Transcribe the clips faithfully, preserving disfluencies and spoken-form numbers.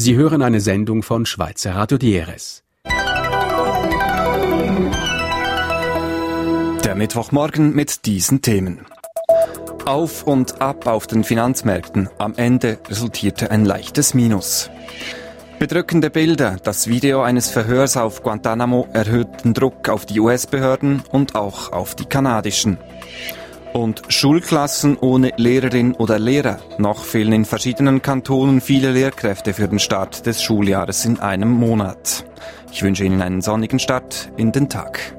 Sie hören eine Sendung von Schweizer Radio Dieres. Der Mittwochmorgen mit diesen Themen. Auf und ab auf den Finanzmärkten. Am Ende resultierte ein leichtes Minus. Bedrückende Bilder. Das Video eines Verhörs auf Guantanamo erhöht den Druck auf die U S-Behörden und auch auf die kanadischen. Und Schulklassen ohne Lehrerin oder Lehrer. Noch fehlen in verschiedenen Kantonen viele Lehrkräfte für den Start des Schuljahres in einem Monat. Ich wünsche Ihnen einen sonnigen Start in den Tag.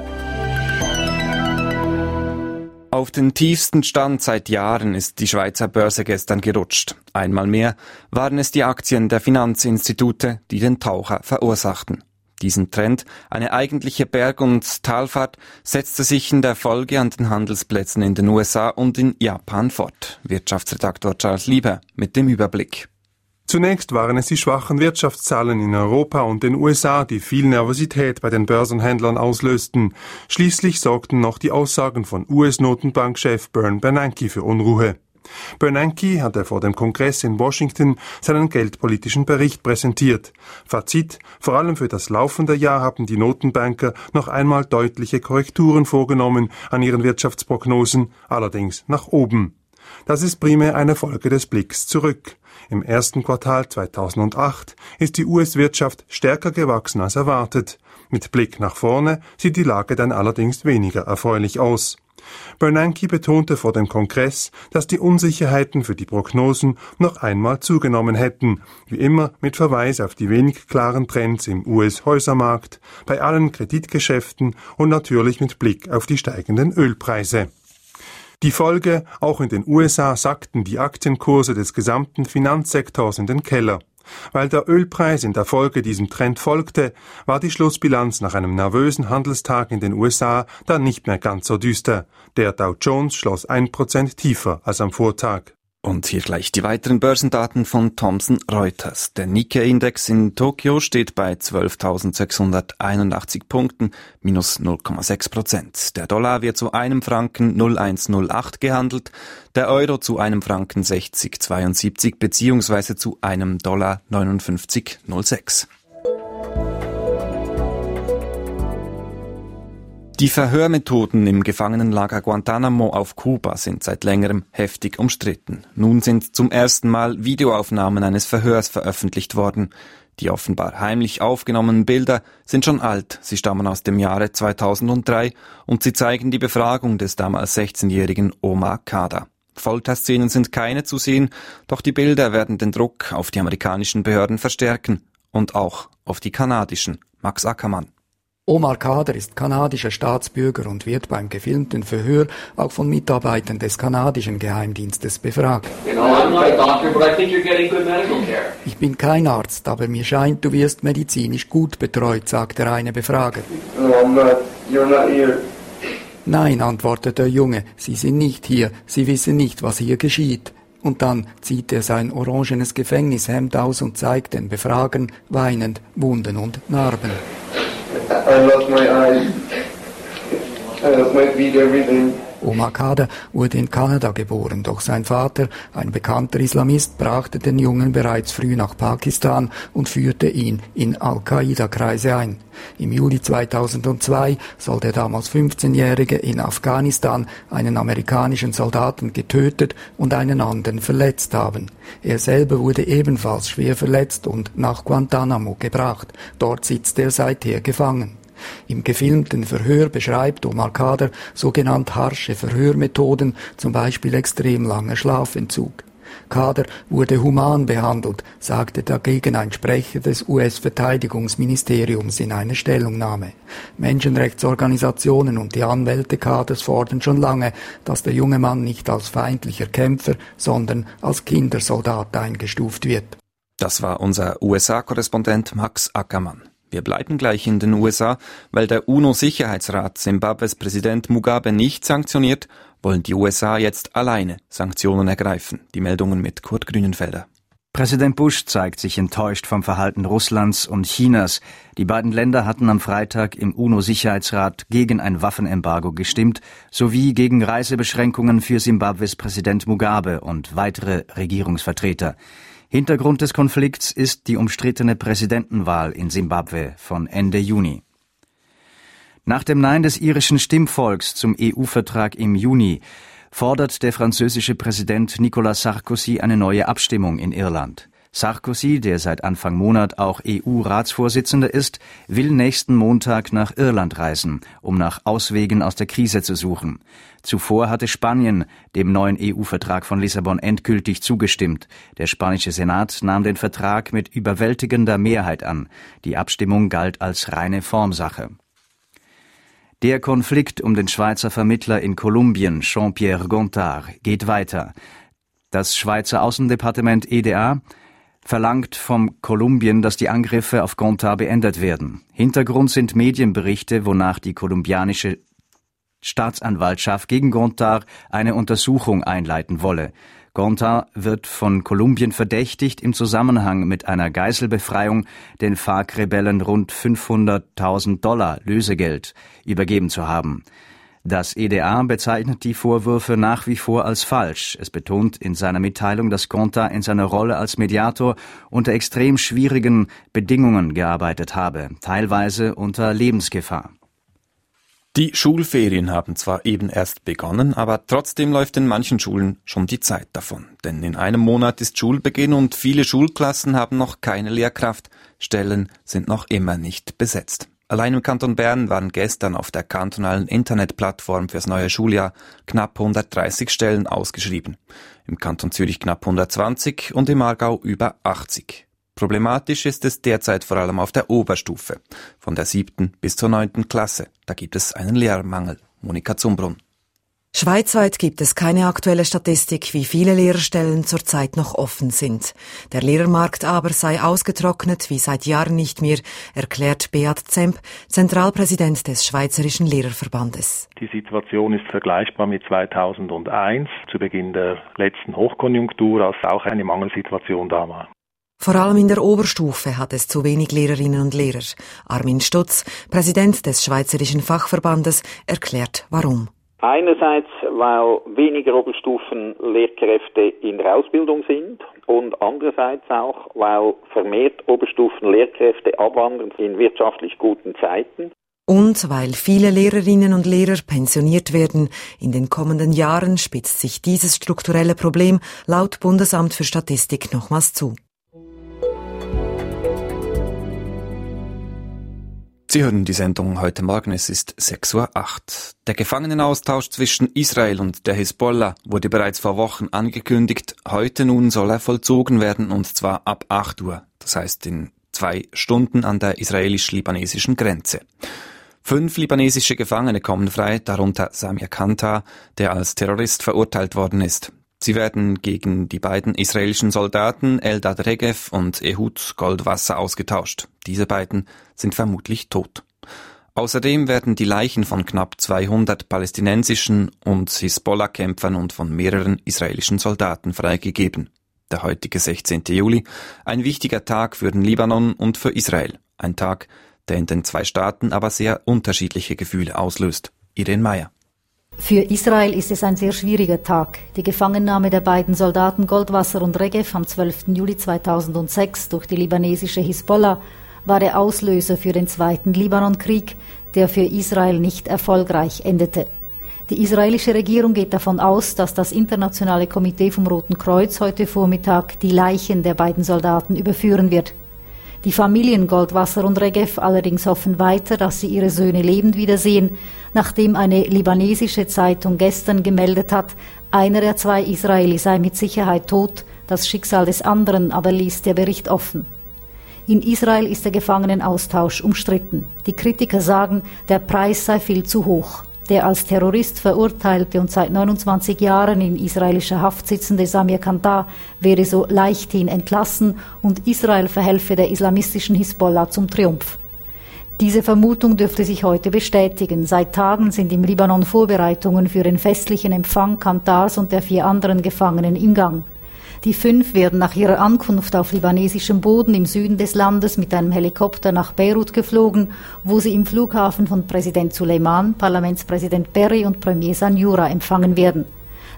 Auf den tiefsten Stand seit Jahren ist die Schweizer Börse gestern gerutscht. Einmal mehr waren es die Aktien der Finanzinstitute, die den Taucher verursachten. Diesen Trend, eine eigentliche Berg- und Talfahrt, setzte sich in der Folge an den Handelsplätzen in den U S A und in Japan fort. Wirtschaftsredaktor Charles Lieber mit dem Überblick. Zunächst waren es die schwachen Wirtschaftszahlen in Europa und den U S A, die viel Nervosität bei den Börsenhändlern auslösten. Schließlich sorgten noch die Aussagen von U S-Notenbankchef Bern Bernanke für Unruhe. Bernanke hatte vor dem Kongress in Washington seinen geldpolitischen Bericht präsentiert. Fazit: Vor allem für das laufende Jahr haben die Notenbanker noch einmal deutliche Korrekturen vorgenommen an ihren Wirtschaftsprognosen, allerdings nach oben. Das ist primär eine Folge des Blicks zurück. Im ersten Quartal zweitausendacht ist die U S-Wirtschaft stärker gewachsen als erwartet. Mit Blick nach vorne sieht die Lage dann allerdings weniger erfreulich aus. Bernanke betonte vor dem Kongress, dass die Unsicherheiten für die Prognosen noch einmal zugenommen hätten, wie immer mit Verweis auf die wenig klaren Trends im U S-Häusermarkt, bei allen Kreditgeschäften und natürlich mit Blick auf die steigenden Ölpreise. Die Folge: Auch in den U S A sackten die Aktienkurse des gesamten Finanzsektors in den Keller. Weil der Ölpreis in der Folge diesem Trend folgte, war die Schlussbilanz nach einem nervösen Handelstag in den U S A dann nicht mehr ganz so düster. Der Dow Jones schloss ein Prozent tiefer als am Vortag. Und hier gleich die weiteren Börsendaten von Thomson Reuters. Der Nikkei-Index in Tokio steht bei zwölftausendsechshunderteinundachtzig Punkten, minus null Komma sechs Prozent. Der Dollar wird zu einem Franken null Komma eins null acht gehandelt, der Euro zu einem Franken sechzig Komma zweiundsiebzig beziehungsweise zu einem Dollar neunundfünfzig Komma null sechs. Die Verhörmethoden im Gefangenenlager Guantanamo auf Kuba sind seit längerem heftig umstritten. Nun sind zum ersten Mal Videoaufnahmen eines Verhörs veröffentlicht worden. Die offenbar heimlich aufgenommenen Bilder sind schon alt. Sie stammen aus dem Jahre zweitausenddrei und sie zeigen die Befragung des damals sechzehnjährigen Omar Khadr. Folterszenen sind keine zu sehen, doch die Bilder werden den Druck auf die amerikanischen Behörden verstärken und auch auf die kanadischen. Max Ackermann. Omar Khadr ist kanadischer Staatsbürger und wird beim gefilmten Verhör auch von Mitarbeitern des kanadischen Geheimdienstes befragt. Ich bin kein Arzt, aber mir scheint, du wirst medizinisch gut betreut, sagt der eine Befrager. Nein, antwortet der Junge, Sie sind nicht hier, Sie wissen nicht, was hier geschieht. Und dann zieht er sein orangenes Gefängnishemd aus und zeigt den Befragern weinend Wunden und Narben. I lost my eyes. I lost my feet, everything. Omar Khadr wurde in Kanada geboren, doch sein Vater, ein bekannter Islamist, brachte den Jungen bereits früh nach Pakistan und führte ihn in Al-Qaida-Kreise ein. Im Juli zweitausendzwei soll der damals fünfzehnjährige in Afghanistan einen amerikanischen Soldaten getötet und einen anderen verletzt haben. Er selber wurde ebenfalls schwer verletzt und nach Guantanamo gebracht. Dort sitzt er seither gefangen. Im gefilmten Verhör beschreibt Omar Khadr sogenannt harsche Verhörmethoden, zum Beispiel extrem langer Schlafentzug. Khadr wurde human behandelt, sagte dagegen ein Sprecher des U S-Verteidigungsministeriums in einer Stellungnahme. Menschenrechtsorganisationen und die Anwälte Khadrs fordern schon lange, dass der junge Mann nicht als feindlicher Kämpfer, sondern als Kindersoldat eingestuft wird. Das war unser U S A-Korrespondent Max Ackermann. Wir bleiben gleich in den U S A, weil der UNO-Sicherheitsrat Zimbabwes Präsident Mugabe nicht sanktioniert, wollen die U S A jetzt alleine Sanktionen ergreifen. Die Meldungen mit Kurt Grünenfelder. Präsident Bush zeigt sich enttäuscht vom Verhalten Russlands und Chinas. Die beiden Länder hatten am Freitag im UNO-Sicherheitsrat gegen ein Waffenembargo gestimmt, sowie gegen Reisebeschränkungen für Zimbabwes Präsident Mugabe und weitere Regierungsvertreter. Hintergrund des Konflikts ist die umstrittene Präsidentenwahl in Simbabwe von Ende Juni. Nach dem Nein des irischen Stimmvolks zum E U-Vertrag im Juni fordert der französische Präsident Nicolas Sarkozy eine neue Abstimmung in Irland. Sarkozy, der seit Anfang Monat auch E U-Ratsvorsitzender ist, will nächsten Montag nach Irland reisen, um nach Auswegen aus der Krise zu suchen. Zuvor hatte Spanien dem neuen E U-Vertrag von Lissabon endgültig zugestimmt. Der spanische Senat nahm den Vertrag mit überwältigender Mehrheit an. Die Abstimmung galt als reine Formsache. Der Konflikt um den Schweizer Vermittler in Kolumbien, Jean-Pierre Gontard, geht weiter. Das Schweizer Außendepartement E D A verlangt vom Kolumbien, dass die Angriffe auf Gontard beendet werden. Hintergrund sind Medienberichte, wonach die kolumbianische Staatsanwaltschaft gegen Gontard eine Untersuchung einleiten wolle. Gontard wird von Kolumbien verdächtigt, im Zusammenhang mit einer Geiselbefreiung den F A R C-Rebellen rund fünfhunderttausend Dollar Lösegeld übergeben zu haben. Das E D A bezeichnet die Vorwürfe nach wie vor als falsch. Es betont in seiner Mitteilung, dass Gontard in seiner Rolle als Mediator unter extrem schwierigen Bedingungen gearbeitet habe, teilweise unter Lebensgefahr. Die Schulferien haben zwar eben erst begonnen, aber trotzdem läuft in manchen Schulen schon die Zeit davon. Denn in einem Monat ist Schulbeginn und viele Schulklassen haben noch keine Lehrkraft. Stellen sind noch immer nicht besetzt. Allein im Kanton Bern waren gestern auf der kantonalen Internetplattform fürs neue Schuljahr knapp hundertdreißig Stellen ausgeschrieben. Im Kanton Zürich knapp hundertzwanzig und im Aargau über achtzig. Problematisch ist es derzeit vor allem auf der Oberstufe, von der siebten bis zur neunten Klasse. Da gibt es einen Lehrermangel. Monika Zumbrunn. Schweizweit gibt es keine aktuelle Statistik, wie viele Lehrerstellen zurzeit noch offen sind. Der Lehrermarkt aber sei ausgetrocknet wie seit Jahren nicht mehr, erklärt Beat Zemp, Zentralpräsident des Schweizerischen Lehrerverbandes. Die Situation ist vergleichbar mit zweitausendeins, zu Beginn der letzten Hochkonjunktur, als auch eine Mangelsituation da war. Vor allem in der Oberstufe hat es zu wenig Lehrerinnen und Lehrer. Armin Stutz, Präsident des Schweizerischen Fachverbandes, erklärt warum. Einerseits, weil weniger Oberstufenlehrkräfte in der Ausbildung sind und andererseits auch, weil vermehrt Oberstufenlehrkräfte abwandern in wirtschaftlich guten Zeiten. Und weil viele Lehrerinnen und Lehrer pensioniert werden. In den kommenden Jahren spitzt sich dieses strukturelle Problem laut Bundesamt für Statistik nochmals zu. Sie hören die Sendung heute Morgen, es ist sechs Uhr acht. Der Gefangenenaustausch zwischen Israel und der Hisbollah wurde bereits vor Wochen angekündigt. Heute nun soll er vollzogen werden, und zwar ab acht Uhr. Das heißt in zwei Stunden an der israelisch-libanesischen Grenze. Fünf libanesische Gefangene kommen frei, darunter Samir Kantar, der als Terrorist verurteilt worden ist. Sie werden gegen die beiden israelischen Soldaten Eldad Regev und Ehud Goldwasser ausgetauscht. Diese beiden sind vermutlich tot. Außerdem werden die Leichen von knapp zweihundert palästinensischen und Hisbollah-Kämpfern und von mehreren israelischen Soldaten freigegeben. Der heutige sechzehnte Juli, ein wichtiger Tag für den Libanon und für Israel. Ein Tag, der in den zwei Staaten aber sehr unterschiedliche Gefühle auslöst. Irene Meyer. Für Israel ist es ein sehr schwieriger Tag. Die Gefangennahme der beiden Soldaten Goldwasser und Regev am zwölften Juli zweitausendsechs durch die libanesische Hisbollah war der Auslöser für den zweiten Libanonkrieg, der für Israel nicht erfolgreich endete. Die israelische Regierung geht davon aus, dass das internationale Komitee vom Roten Kreuz heute Vormittag die Leichen der beiden Soldaten überführen wird. Die Familien Goldwasser und Regev allerdings hoffen weiter, dass sie ihre Söhne lebend wiedersehen, nachdem eine libanesische Zeitung gestern gemeldet hat, einer der zwei Israelis sei mit Sicherheit tot, das Schicksal des anderen aber ließ der Bericht offen. In Israel ist der Gefangenenaustausch umstritten. Die Kritiker sagen, der Preis sei viel zu hoch. Der als Terrorist verurteilte und seit neunundzwanzig Jahren in israelischer Haft sitzende Samir Kantar wäre so leichthin entlassen und Israel verhelfe der islamistischen Hisbollah zum Triumph. Diese Vermutung dürfte sich heute bestätigen. Seit Tagen sind im Libanon Vorbereitungen für den festlichen Empfang Kantars und der vier anderen Gefangenen im Gang. Die fünf werden nach ihrer Ankunft auf libanesischem Boden im Süden des Landes mit einem Helikopter nach Beirut geflogen, wo sie im Flughafen von Präsident Suleiman, Parlamentspräsident Berri und Premier Sanjura empfangen werden.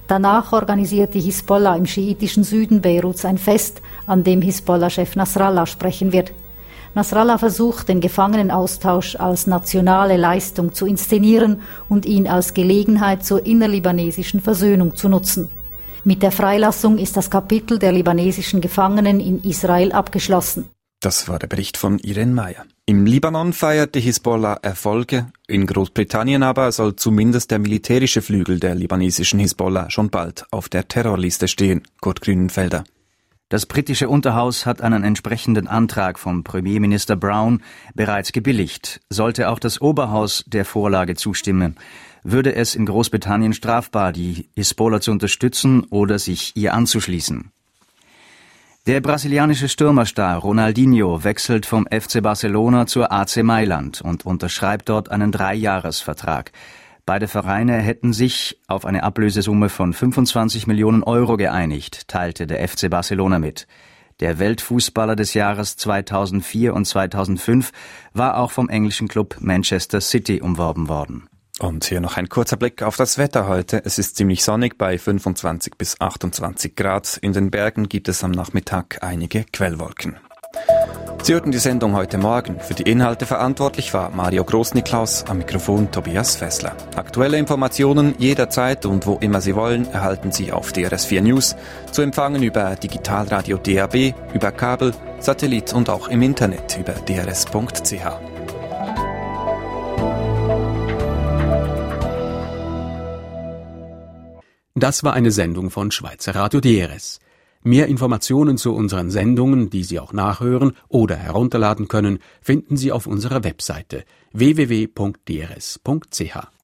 Danach organisiert die Hisbollah im schiitischen Süden Beiruts ein Fest, an dem Hisbollah-Chef Nasrallah sprechen wird. Nasrallah versucht, den Gefangenenaustausch als nationale Leistung zu inszenieren und ihn als Gelegenheit zur innerlibanesischen Versöhnung zu nutzen. Mit der Freilassung ist das Kapitel der libanesischen Gefangenen in Israel abgeschlossen. Das war der Bericht von Irene Meyer. Im Libanon feiert die Hisbollah Erfolge. In Großbritannien aber soll zumindest der militärische Flügel der libanesischen Hisbollah schon bald auf der Terrorliste stehen. Kurt Grünenfelder. Das britische Unterhaus hat einen entsprechenden Antrag von Premierminister Brown bereits gebilligt. Sollte auch das Oberhaus der Vorlage zustimmen, würde es in Großbritannien strafbar, die Hisbollah zu unterstützen oder sich ihr anzuschließen. Der brasilianische Stürmerstar Ronaldinho wechselt vom F C Barcelona zur A C Mailand und unterschreibt dort einen Dreijahresvertrag. Beide Vereine hätten sich auf eine Ablösesumme von fünfundzwanzig Millionen Euro geeinigt, teilte der F C Barcelona mit. Der Weltfußballer des Jahres zweitausendvier und zweitausendfünf war auch vom englischen Club Manchester City umworben worden. Und hier noch ein kurzer Blick auf das Wetter heute. Es ist ziemlich sonnig bei fünfundzwanzig bis achtundzwanzig Grad. In den Bergen gibt es am Nachmittag einige Quellwolken. Sie hörten die Sendung heute Morgen. Für die Inhalte verantwortlich war Mario Großniklaus, am Mikrofon Tobias Fessler. Aktuelle Informationen jederzeit und wo immer Sie wollen, erhalten Sie auf D R S vier News. Zu empfangen über Digitalradio D A B, über Kabel, Satellit und auch im Internet über d r s punkt c h. Das war eine Sendung von Schweizer Radio D R S. Mehr Informationen zu unseren Sendungen, die Sie auch nachhören oder herunterladen können, finden Sie auf unserer Webseite w w w punkt d r s punkt c h.